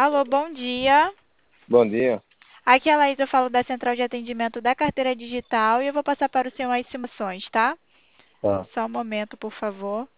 Alô, bom dia. Bom dia. Aqui é a Laís, eu falo da Central de Atendimento da Carteira Digital e eu vou passar para o senhor as simulações, tá? Tá. Só um momento, por favor.